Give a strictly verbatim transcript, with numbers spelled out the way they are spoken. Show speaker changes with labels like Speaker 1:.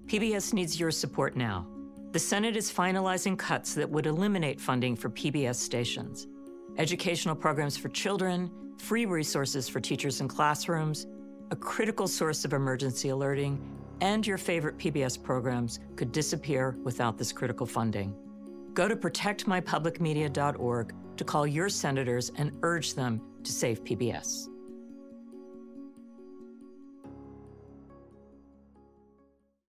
Speaker 1: P B S needs your support now. The Senate is finalizing cuts that would eliminate funding for P B S stations. Educational programs for children, free resources for teachers and classrooms, a critical source of emergency alerting, and your favorite P B S programs could disappear without this critical funding. Go to protect my public media dot org to call your senators and urge them to save P B S.